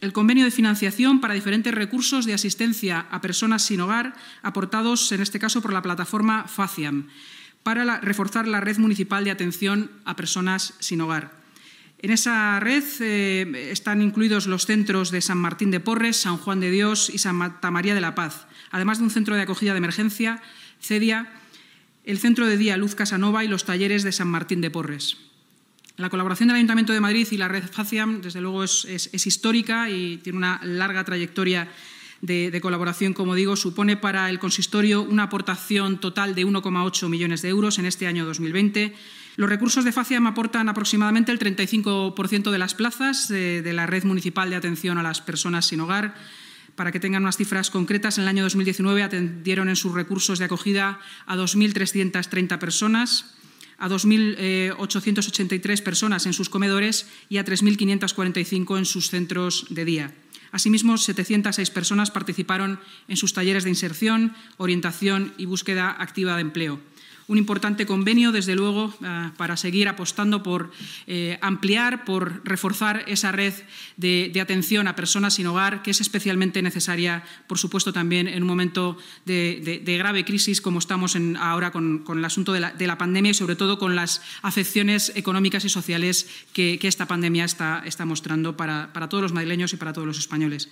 el convenio de financiación para diferentes recursos de asistencia a personas sin hogar, aportados en este caso por la plataforma FACIAM, para reforzar la red municipal de atención a personas sin hogar. En esa red están incluidos los centros de San Martín de Porres, San Juan de Dios y Santa María de la Paz, además de un centro de acogida de emergencia, CEDIA, el centro de día Luz Casanova y los talleres de San Martín de Porres. La colaboración del Ayuntamiento de Madrid y la red FACIAM, desde luego, es histórica y tiene una larga trayectoria de colaboración, como digo. Supone para el consistorio una aportación total de 1,8 millones de euros en este año 2020. Los recursos de FACIAM aportan aproximadamente el 35% de las plazas de la red municipal de atención a las personas sin hogar. Para que tengan unas cifras concretas, en el año 2019 atendieron en sus recursos de acogida a 2.330 personas, a 2.883 personas en sus comedores y a 3.545 en sus centros de día. Asimismo, 706 personas participaron en sus talleres de inserción, orientación y búsqueda activa de empleo. Un importante convenio, desde luego, para seguir apostando por ampliar, por reforzar esa red de atención a personas sin hogar, que es especialmente necesaria, por supuesto, también en un momento de grave crisis como estamos ahora con el asunto de la pandemia y, sobre todo, con las afecciones económicas y sociales que esta pandemia está mostrando para todos los madrileños y para todos los españoles.